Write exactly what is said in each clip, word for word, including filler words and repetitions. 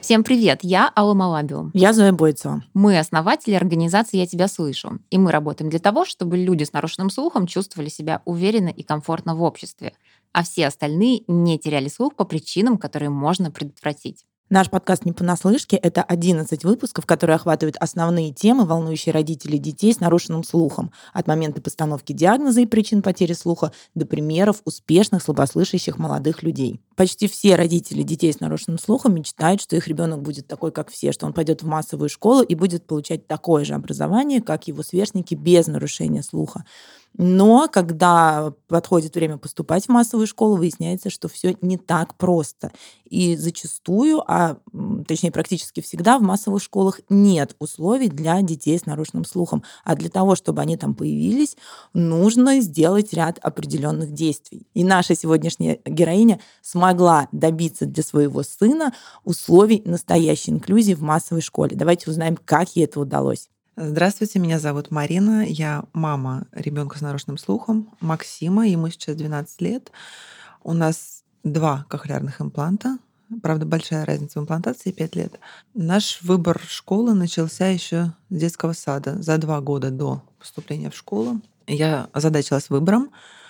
Всем привет, я Алла Малабио. Я Зоя Бойцева. Мы основатели организации «Я тебя слышу», и мы работаем для того, чтобы люди с нарушенным слухом чувствовали себя уверенно и комфортно в обществе, а все остальные не теряли слух по причинам, которые можно предотвратить. Наш подкаст «Не понаслышке» — это одиннадцать выпусков, которые охватывают основные темы, волнующие родителей детей с нарушенным слухом, от момента постановки диагноза и причин потери слуха до примеров успешных слабослышащих молодых людей. Почти все родители детей с нарушенным слухом мечтают, что их ребенок будет такой, как все, что он пойдет в массовую школу и будет получать такое же образование, как его сверстники без нарушения слуха. Но когда подходит время поступать в массовую школу, выясняется, что все не так просто. И зачастую, а точнее практически всегда, в массовых школах нет условий для детей с нарушенным слухом. А для того, чтобы они там появились, нужно сделать ряд определенных действий. И наша сегодняшняя героиня смогла добиться для своего сына условий настоящей инклюзии в массовой школе. Давайте узнаем, как ей это удалось. Здравствуйте, меня зовут Марина, я мама ребенка с нарушенным слухом, Максима, ему сейчас двенадцать лет. У нас два кохлеарных импланта, правда, большая разница в имплантации, пять лет. Наш выбор школы начался еще с детского сада, за два года до поступления в школу. Я озадачилась выбором,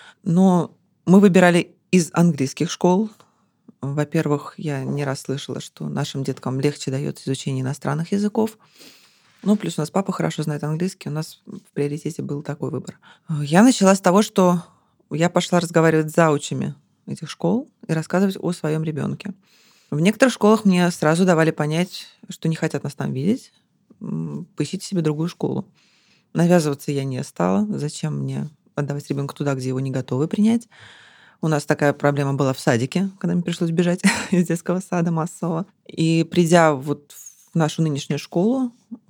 но мы выбирали из английских школ. Во-первых, я не раз слышала, что нашим деткам легче дается изучение иностранных языков. Ну, плюс у нас папа хорошо знает английский, у нас в приоритете был такой выбор. Я начала с того, что я пошла разговаривать с заучами этих школ и рассказывать о своем ребенке. В некоторых школах мне сразу давали понять, что не хотят нас там видеть, поищите себе другую школу. Навязываться я не стала. Зачем мне отдавать ребенка туда, где его не готовы принять? У нас такая проблема была в садике, когда мне пришлось бежать из детского сада массово. И придя вот в нашу нынешнюю школу,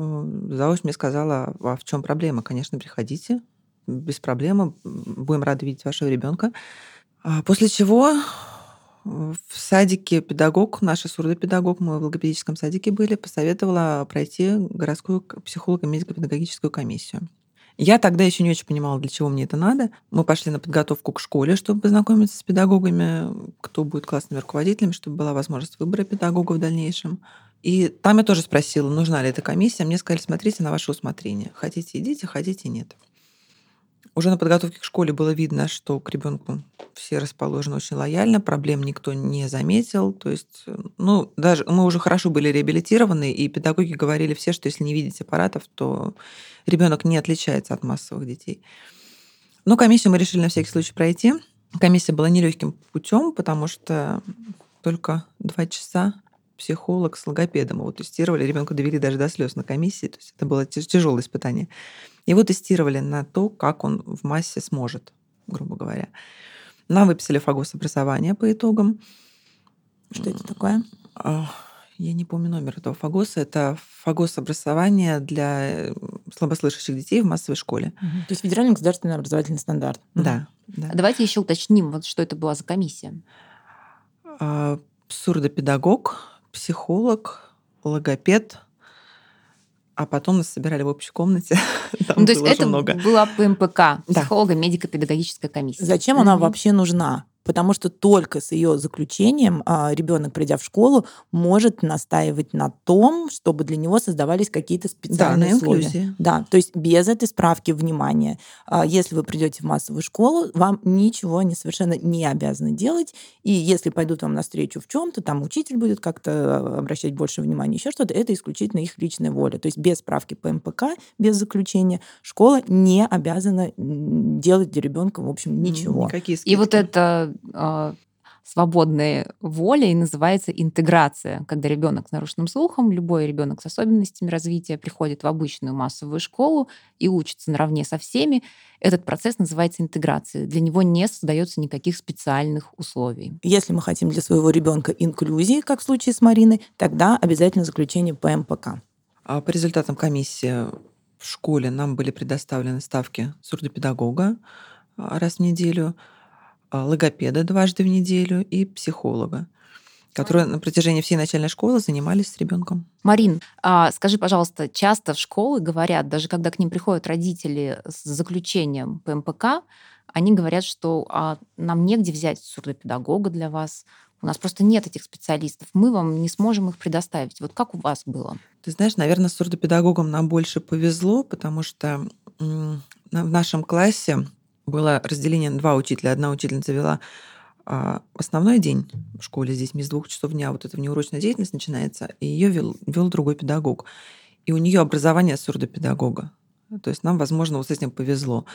завуч мне сказала, а в чем проблема? Конечно, приходите, без проблем, будем рады видеть вашего ребенка. После чего в садике педагог, наш сурдопедагог, мы в логопедическом садике были, посоветовала пройти городскую психолого-медико-педагогическую комиссию. Я тогда еще не очень понимала, для чего мне это надо. Мы пошли на подготовку к школе, чтобы познакомиться с педагогами, кто будет классными руководителями, чтобы была возможность выбора педагога в дальнейшем. И там я тоже спросила, нужна ли эта комиссия. Мне сказали, смотрите на ваше усмотрение. Хотите — идите, хотите — нет. Уже на подготовке к школе было видно, что к ребенку все расположены очень лояльно, проблем никто не заметил. То есть, ну, даже мы уже хорошо были реабилитированы, и педагоги говорили все, что если не видеть аппаратов, то ребенок не отличается от массовых детей. Но комиссию мы решили на всякий случай пройти. Комиссия была нелегким путем, потому что только два часа психолог с логопедом его тестировали. Ребенка довели даже до слез на комиссии. То есть это было тяжелое испытание. Его тестировали на то, как он в массе сможет, грубо говоря. Нам выписали фагос-образование по итогам. Что это такое? Я не помню номер этого фагоса. Это фагос-образование для слабослышащих детей в массовой школе. Угу. То есть федеральный государственный образовательный стандарт. Да. да. А давайте еще уточним, вот что это была за комиссия. А, сурдопедагог, психолог, логопед. А потом нас собирали в общей комнате. Там ну, то есть было это много. была ПМПК, Да. психолого-медико-педагогическая комиссия. Зачем она вообще нужна? Потому что только с ее заключением ребенок, придя в школу, может настаивать на том, чтобы для него создавались какие-то специальные да, условия. Инклюзия. Да, то есть без этой справки внимания. Если вы придете в массовую школу, вам ничего они совершенно не обязаны делать. И если пойдут вам навстречу в чем-то, там учитель будет как-то обращать больше внимания, еще что-то, это исключительно их личная воля. То есть без справки ПМПК, без заключения, школа не обязана делать для ребенка, в общем, ничего. Никакие скидки. И вот это свободная воля и называется интеграция, когда ребенок с нарушенным слухом, любой ребенок с особенностями развития приходит в обычную массовую школу и учится наравне со всеми. Этот процесс называется интеграцией. Для него не создается никаких специальных условий. Если мы хотим для своего ребенка инклюзии, как в случае с Мариной, тогда обязательно заключение ПМПК. А по результатам комиссии в школе нам были предоставлены ставки сурдопедагога раз в неделю, логопеда дважды в неделю и психолога, которые на протяжении всей начальной школы занимались с ребенком. Марин, а скажи, пожалуйста, часто в школы говорят, даже когда к ним приходят родители с заключением ПМПК, они говорят, что а, нам негде взять сурдопедагога для вас, У нас просто нет этих специалистов, мы вам не сможем их предоставить. Вот как у вас было? Ты знаешь, наверное, с сурдопедагогом нам больше повезло, потому что м, на- в нашем классе было разделение на два учителя. Одна учительница вела а, основной день в школе здесь с двух часов дня, вот эта внеурочная деятельность начинается, и ее вел, вел другой педагог. И у нее образование сурдопедагога. То есть нам, возможно, вот с этим повезло.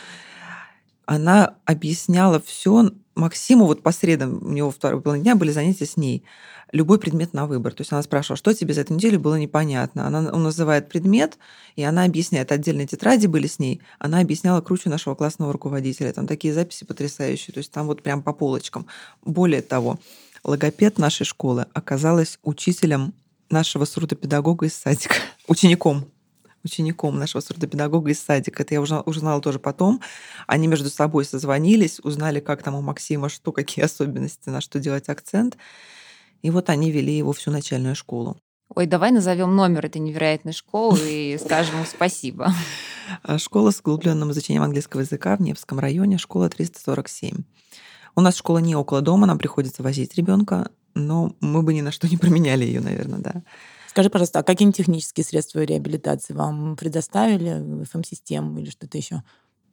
Она объясняла все Максиму, вот по средам, у него второй половине дня были занятия с ней, любой предмет на выбор. То есть она спрашивала, что тебе за эту неделю было непонятно. Она, он называет предмет, и она объясняет. Отдельные тетради были с ней. Она объясняла круче нашего классного руководителя. Там такие записи потрясающие. То есть там вот прям по полочкам. Более того, логопед нашей школы оказалась учителем нашего сурдопедагога из садика, учеником учеником нашего сурдопедагога из садика. Это я уже узнала тоже потом. Они между собой созвонились, узнали, как там у Максима, что, какие особенности, на что делать акцент. И вот они вели его всю начальную школу. Ой, давай назовем номер этой невероятной школы и скажем им спасибо. А Школа с углубленным изучением английского языка в Невском районе, школа триста сорок семь. У нас школа не около дома, нам приходится возить ребенка, но мы бы ни на что не променяли ее, наверное, да. Скажи, пожалуйста, а какие технические средства реабилитации вам предоставили, эф эм-систему или что-то еще?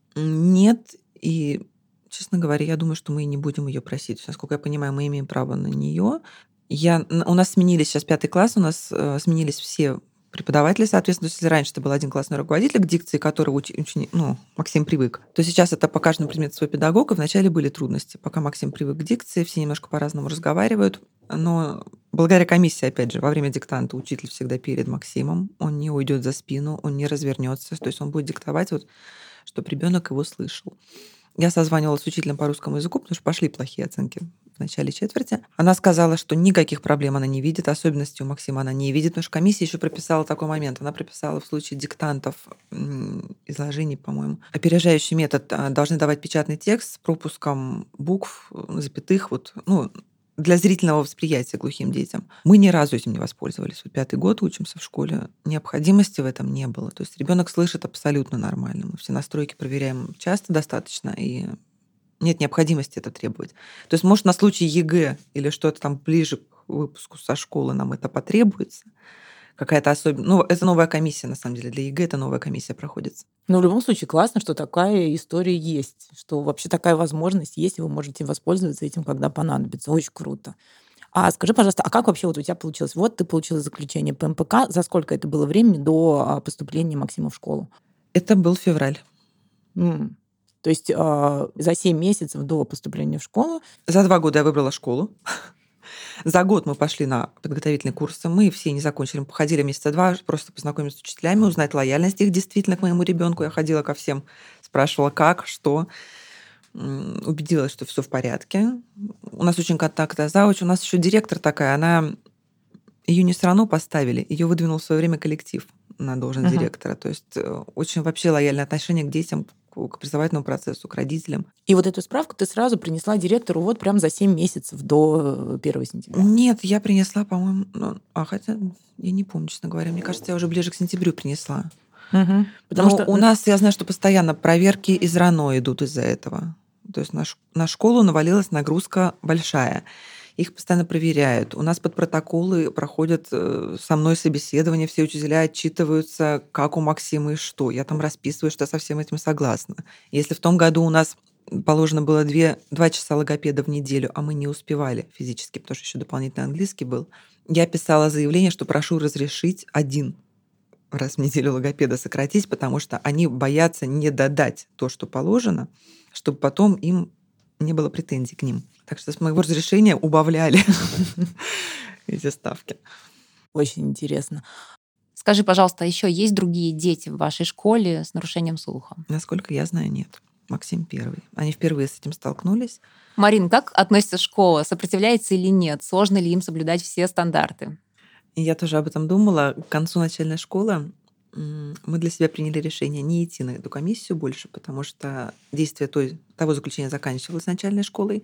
Нет, и, честно говоря, я думаю, что мы и не будем ее просить. Насколько я понимаю, мы имеем право на нее. Я, у нас сменились сейчас пятый класс, у нас э, сменились все преподаватели, соответственно, то есть если раньше это был один классный руководитель, к дикции которого учи, учени, ну, Максим привык, то сейчас это по каждому предмету свой педагог, и вначале были трудности. Пока Максим привык к дикции, все немножко по-разному разговаривают, но благодаря комиссии, опять же, во время диктанта учитель всегда перед Максимом, он не уйдет за спину, он не развернется, то есть он будет диктовать, вот, чтобы ребенок его слышал. Я созванивалась с учителем по русскому языку, потому что пошли плохие оценки в начале четверти. Она сказала, что никаких проблем она не видит, особенностей у Максима она не видит, потому что комиссия еще прописала такой момент. Она прописала в случае диктантов изложений, по-моему, опережающий метод, должны давать печатный текст с пропуском букв, запятых, вот, ну, для зрительного восприятия глухим детям. Мы ни разу этим не воспользовались. Вот пятый год учимся в школе. Необходимости в этом не было. То есть ребенок слышит абсолютно нормально. Мы все настройки проверяем часто достаточно, и нет необходимости это требовать. То есть, может, на случай ЕГЭ или что-то там ближе к выпуску со школы нам это потребуется, какая-то особенность. Ну, это новая комиссия, на самом деле. Для ЕГЭ это новая комиссия проходится. Ну, в любом случае, классно, что такая история есть, что вообще такая возможность есть, и вы можете воспользоваться этим, когда понадобится. Очень круто. А скажи, пожалуйста, а как вообще вот у тебя получилось? Вот ты получила заключение по эм пэ ка. За сколько это было времени до поступления Максима в школу? Это был февраль. М. То есть э, за семь месяцев до поступления в школу? За два года я выбрала школу. За год мы пошли на подготовительные курсы. Мы все не закончили. Мы походили месяца два, просто познакомиться с учителями, узнать лояльность их действительно к моему ребенку. Я ходила ко всем, спрашивала, как, что. Убедилась, что все в порядке. У нас очень контактная завуч. У нас еще директор такая, она... Ее не все равно поставили, ее выдвинул в свое время коллектив на должность uh-huh. директора. То есть очень вообще лояльное отношение к детям, к образовательному процессу, к родителям. И вот эту справку ты сразу принесла директору вот прям за семь месяцев до первого сентября? Нет, я принесла, по-моему... Ну, а хотя я не помню, честно говоря. Мне кажется, я уже ближе к сентябрю принесла. Uh-huh. Потому Но что у нас, я знаю, что постоянно проверки из РАНО идут из-за этого. То есть на, ш... на школу навалилась нагрузка большая. Их постоянно проверяют. У нас под протоколы проходят со мной собеседования, все учителя отчитываются, как у Максима и что. Я там расписываю, что я со всем этим согласна. Если в том году у нас положено было две, два часа логопеда в неделю, а мы не успевали физически, потому что еще дополнительный английский был, я писала заявление, что прошу разрешить один раз в неделю логопеда сократить, потому что они боятся не додать то, что положено, чтобы потом им не было претензий к ним. Так что с моего разрешения убавляли эти ставки. Очень интересно. Скажи, пожалуйста, еще есть другие дети в вашей школе с нарушением слуха? Насколько я знаю, нет. Максим первый. Они впервые с этим столкнулись. Марин, как относится школа? Сопротивляется или нет? Сложно ли им соблюдать все стандарты? Я тоже об этом думала. К концу начальной школы мы для себя приняли решение не идти на эту комиссию больше, потому что действие той, того заключения заканчивалось начальной школой.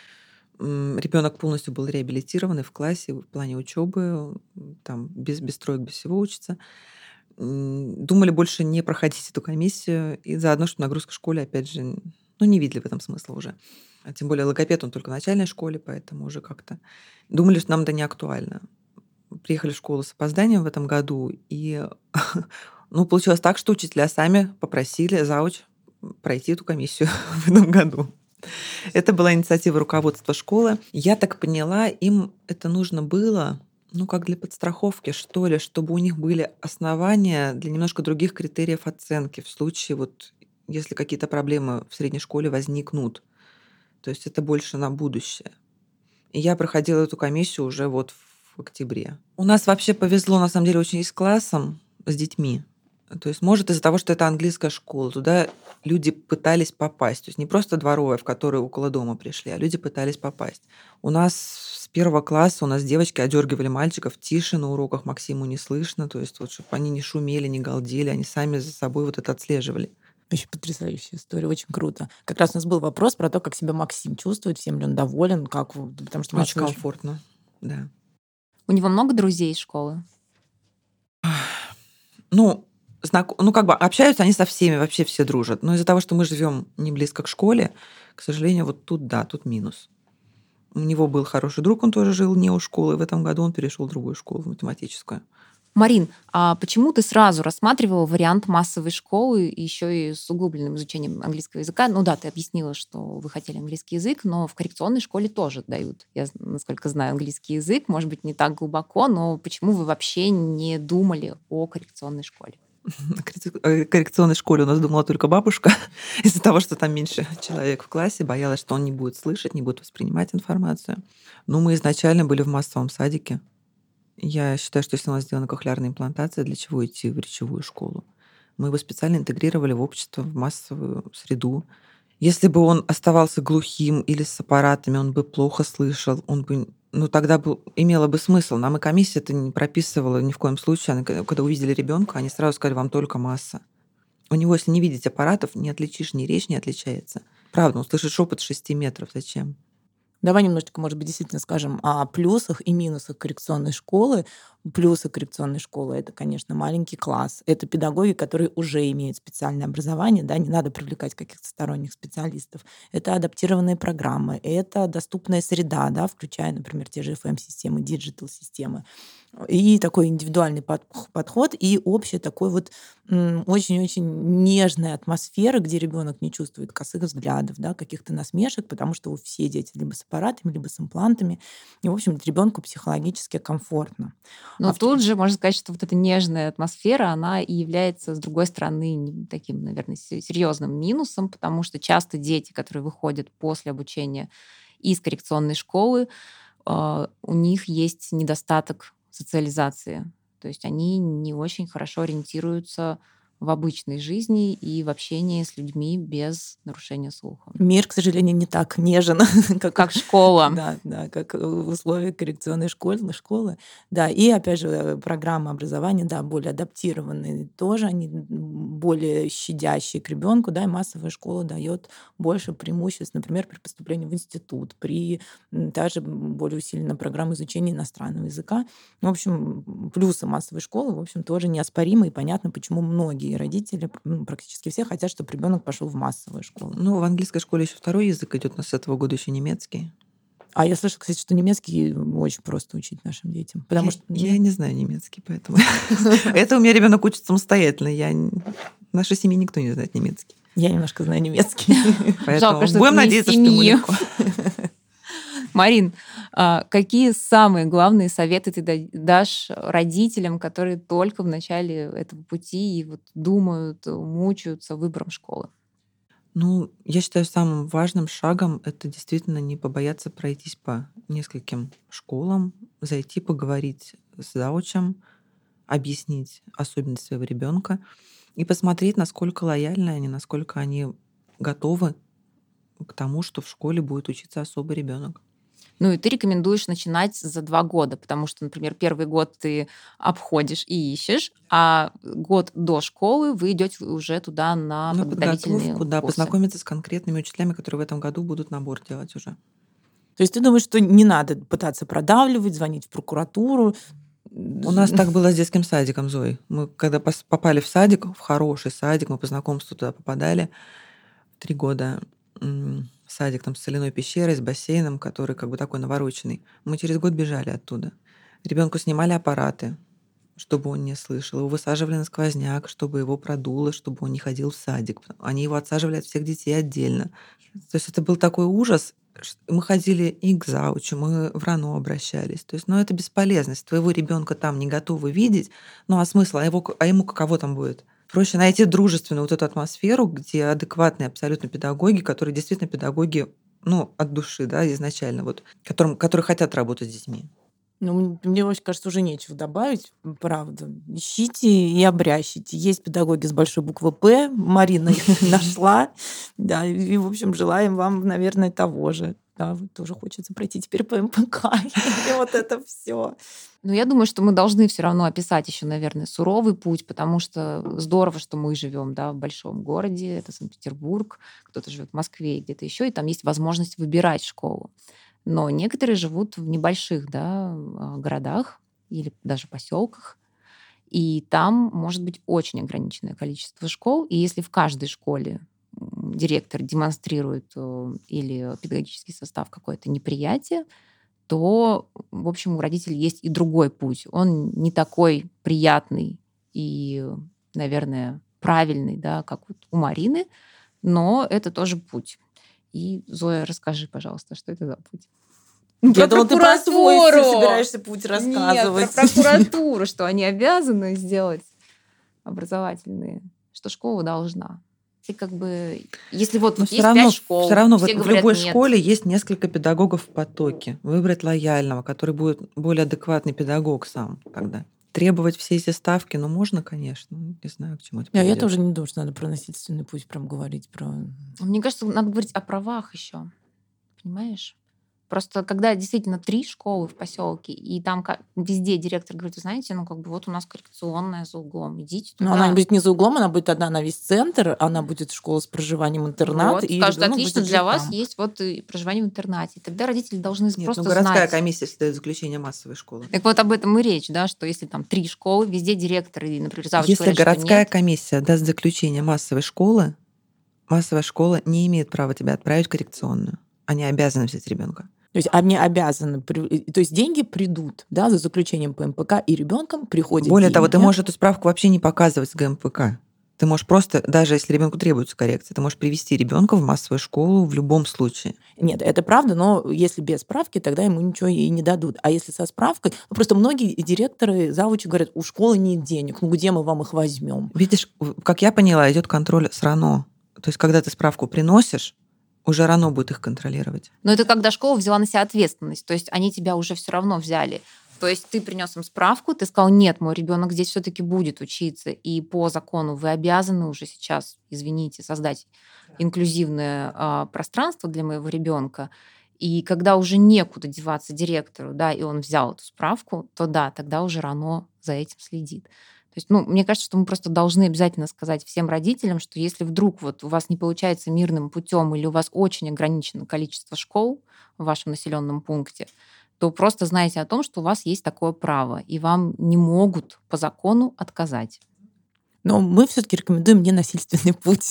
Ребенок полностью был реабилитирован и в классе, в плане учебы, там без, без троек, без всего учится. Думали больше не проходить эту комиссию, и заодно, чтобы нагрузка в школе, опять же, ну, не видели в этом смысла уже. А тем более логопед, он только в начальной школе, поэтому уже как-то думали, что нам это не актуально. Приехали в школу с опозданием в этом году, и ну, получилось так, что учителя сами попросили зауч пройти эту комиссию в этом году. Это была инициатива руководства школы. Я так поняла, им это нужно было, ну, как для подстраховки, что ли, чтобы у них были основания для немножко других критериев оценки в случае, вот, если какие-то проблемы в средней школе возникнут. То есть это больше на будущее. И я проходила эту комиссию уже вот в октябре. У нас вообще повезло, на самом деле, очень и с классом, с детьми. То есть, может, из-за того, что это английская школа, туда люди пытались попасть. То есть не просто дворовая, в которую около дома пришли, а люди пытались попасть. У нас с первого класса у нас девочки одергивали мальчиков тише на уроках, Максиму не слышно. То есть вот, чтобы они не шумели, не галдели, они сами за собой вот это отслеживали. Вообще потрясающая история, очень круто. Как раз у нас был вопрос про то, как себя Максим чувствует, всем ли он доволен, как, потому что мы Очень слышим- комфортно, да. У него много друзей из школы? Ну, знак... ну, как бы общаются они со всеми, вообще все дружат. Но из-за того, что мы живем не близко к школе, к сожалению, вот тут, да, тут минус. У него был хороший друг, он тоже жил не у школы. В этом году он перешел в другую школу, в математическую. Марин, а почему ты сразу рассматривала вариант массовой школы еще и с углубленным изучением английского языка? Ну да, ты объяснила, что вы хотели английский язык, но в коррекционной школе тоже дают. Я, насколько знаю, английский язык, может быть, не так глубоко, но почему вы вообще не думали о коррекционной школе? О коррекционной школе у нас думала только бабушка. Из-за того, что там меньше человек в классе, боялась, что он не будет слышать, не будет воспринимать информацию. Но мы изначально были в массовом садике. Я считаю, что если у нас сделана кохлеарная имплантация, для чего идти в речевую школу? Мы его специально интегрировали в общество, в массовую среду. Если бы он оставался глухим или с аппаратами, он бы плохо слышал, он бы, ну, тогда бы имело бы смысл. Нам и комиссия это не прописывала ни в коем случае. Они, когда увидели ребенка, они сразу сказали, вам только масса. У него, если не видеть аппаратов, не отличишь, ни речь не отличается. Правда, он слышит шепот шести метров. Зачем? Давай немножечко, может быть, действительно скажем о плюсах и минусах коррекционной школы. Плюсы коррекционной школы — это, конечно, маленький класс. Это педагоги, которые уже имеют специальное образование, да, не надо привлекать каких-то сторонних специалистов. Это адаптированные программы, это доступная среда, да, включая, например, те же эф эм-системы, диджитал-системы. И такой индивидуальный подход, и общая такой вот очень-очень нежная атмосфера, где ребенок не чувствует косых взглядов, да, каких-то насмешек, потому что все дети либо с аппаратами, либо с имплантами. И, в общем, ребенку психологически комфортно. Но А в- тут же можно сказать, что вот эта нежная атмосфера, она и является, с другой стороны, не- таким, наверное, се- серьезным минусом, потому что часто дети, которые выходят после обучения из коррекционной школы, э, у них есть недостаток социализации. То есть они не очень хорошо ориентируются в обычной жизни и в общении с людьми без нарушения слуха. Мир, к сожалению, не так нежен, как, Как школа. Да, да, как в условиях коррекционной школы, школы. Да, и опять же программы образования, да, более адаптированные, тоже они более щадящие к ребенку, да, и массовая школа дает больше преимуществ, например, при поступлении в институт, при м, также более усиленной программе изучения иностранного языка. В общем, плюсы массовой школы, в общем, тоже неоспоримы, и понятно, почему многие родители, ну, практически все хотят, чтобы ребенок пошел в массовую школу. Ну, в английской школе еще второй язык идет, у нас с этого года еще немецкий. А я слышала, кстати, что немецкий очень просто учить нашим детям. Потому я, что я не знаю немецкий, поэтому это у меня ребенок учит самостоятельно. Я в нашей семье никто не знает немецкий. Я немножко знаю немецкий. Жалко, что будем это не надеяться, что ему семьи. легко. Марин, а какие самые главные советы ты да- дашь родителям, которые только в начале этого пути и вот думают, мучаются выбором школы? Ну, я считаю, самым важным шагом это действительно не побояться пройтись по нескольким школам, зайти поговорить с заучем, объяснить особенности своего ребенка и посмотреть, насколько лояльны они, насколько они готовы к тому, что в школе будет учиться особый ребенок. Ну и ты рекомендуешь начинать за два года, потому что, например, первый год ты обходишь и ищешь, а год до школы вы идете уже туда на, На подготовительные подготовку, да, курсы. познакомиться с конкретными учителями, которые в этом году будут набор делать уже. То есть ты думаешь, что не надо пытаться продавливать, звонить в прокуратуру? У нас так было с детским садиком, Зой. Мы когда пос- попали в садик, в хороший садик, мы по знакомству туда попадали в три года. м, садик там с соляной пещерой, с бассейном, который как бы такой навороченный. Мы через год бежали оттуда. Ребенку снимали аппараты, чтобы он не слышал. Его высаживали на сквозняк, чтобы его продуло, чтобы он не ходил в садик. Они его отсаживали от всех детей отдельно. То есть это был такой ужас. Мы ходили и к заучу, мы в РАНО обращались. То есть, ну, это бесполезность. Твоего ребенка там не готовы видеть. Ну, а смысл? А, его, а ему каково там будет? Проще найти дружественную вот эту атмосферу, где адекватные абсолютно педагоги, которые действительно педагоги, ну, от души, да, изначально, вот, которым, которые хотят работать с детьми. Ну, мне очень кажется, уже нечего добавить, правда. Ищите и обрящите. Есть педагоги с большой буквы «П». Марина их нашла. Да, и, в общем, желаем вам, наверное, того же. Да, вот тоже хочется пройти теперь по эм пэ ка. И вот это все. Ну, я думаю, что мы должны все равно описать еще, наверное, суровый путь, потому что здорово, что мы живем, да, в большом городе, это Санкт-Петербург, кто-то живет в Москве и где-то еще, и там есть возможность выбирать школу. Но некоторые живут в небольших, да, городах или даже поселках, и там может быть очень ограниченное количество школ, и если в каждой школе директор демонстрирует или педагогический состав какое-то неприятие, то, в общем, у родителей есть и другой путь. Он не такой приятный и, наверное, правильный, да, как вот у Марины, но это тоже путь. И, Зоя, расскажи, пожалуйста, что это за путь? Я думала, ты про свой собираешься путь рассказывать. Нет, про прокуратуру, что они обязаны сделать образовательные, что школа должна. И как бы, если вот, вот есть равно, пять школ, все равно все в, говорят, в любой нет. школе есть несколько педагогов в потоке. Выбрать лояльного, который будет более адекватный педагог сам. Когда требовать все эти ставки, ну, можно, конечно. Не знаю, к чему это приведет. Я тоже не думаю, что надо про насильственный путь прям говорить. Про... Мне кажется, надо говорить о правах еще. Понимаешь? Просто когда действительно три школы в поселке, и там везде директор говорит, вы знаете, ну как бы вот у нас коррекционная за углом, идите туда. Но она будет не за углом, она будет одна на весь центр, она будет школа с проживанием интернат. Вот, и скажут, отлично, для вас там. Есть вот и проживание в интернате. И тогда родители должны Нет, просто ну, городская знать. комиссия дает заключение массовой школы. Так вот об этом и речь, да, что если там три школы, везде директоры, например, завуч Если говорят, городская что нет, комиссия даст заключение массовой школы, массовая школа не имеет права тебя отправить в коррекционную. Они обязаны взять ребенка. То есть они обязаны, то есть деньги придут, да, за заключением по эм пэ ка, и ребенком приходят Более деньги. того, ты можешь эту справку вообще не показывать с гэ эм пэ ка. Ты можешь просто, даже если ребенку требуется коррекция, ты можешь привести ребенка в массовую школу в любом случае. Нет, это правда, но если без справки, тогда ему ничего и не дадут. А если со справкой, ну, просто многие директоры, завучи говорят, у школы нет денег, ну где мы вам их возьмем? Видишь, как я поняла, идет контроль с РАНО. То есть, когда ты справку приносишь, уже РАНО будет их контролировать. Но это когда школа взяла на себя ответственность, то есть они тебя уже все равно взяли. То есть ты принес им справку, ты сказал, нет, мой ребенок здесь все-таки будет учиться, и по закону вы обязаны уже сейчас, извините, создать инклюзивное а, пространство для моего ребенка. И когда уже некуда деваться директору, да, и он взял эту справку, то да, тогда уже РАНО за этим следит. То есть, ну, мне кажется, что мы просто должны обязательно сказать всем родителям, что если вдруг вот у вас не получается мирным путем или у вас очень ограничено количество школ в вашем населенном пункте, то просто знайте о том, что у вас есть такое право, и вам не могут по закону отказать. Но мы все-таки рекомендуем ненасильственный путь.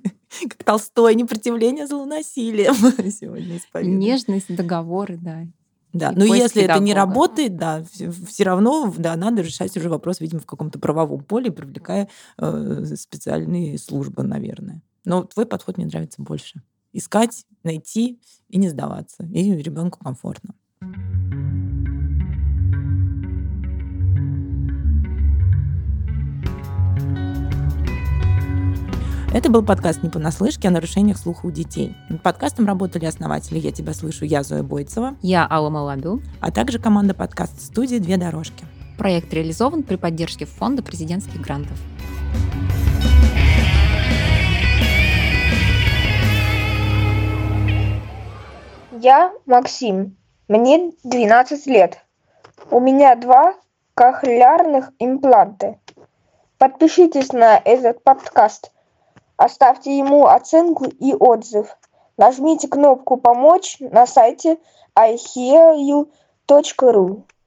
Как Толстой, непротивление злонасилием сегодня исповедуем. Нежность, договоры, да. Да, И но поиск если это не педагога. работает, да, все равно, да, надо решать уже вопрос, видимо, в каком-то правовом поле, привлекая э, специальные службы, наверное. Но твой подход мне нравится больше. Искать, найти и не сдаваться. И ребенку комфортно. Это был подкаст «Не понаслышке» о нарушениях слуха у детей. Над подкастом работали основатели «Я тебя слышу», я Зоя Бойцева, Я Алла Малабю. а также команда подкаст-студии «Две дорожки». Проект реализован при поддержке Фонда президентских грантов. Я Максим, мне двенадцать лет. У меня два кохлеарных импланта. Подпишитесь на этот подкаст. Оставьте ему оценку и отзыв. Нажмите кнопку «Помочь» на сайте ай хиа ю точка ру.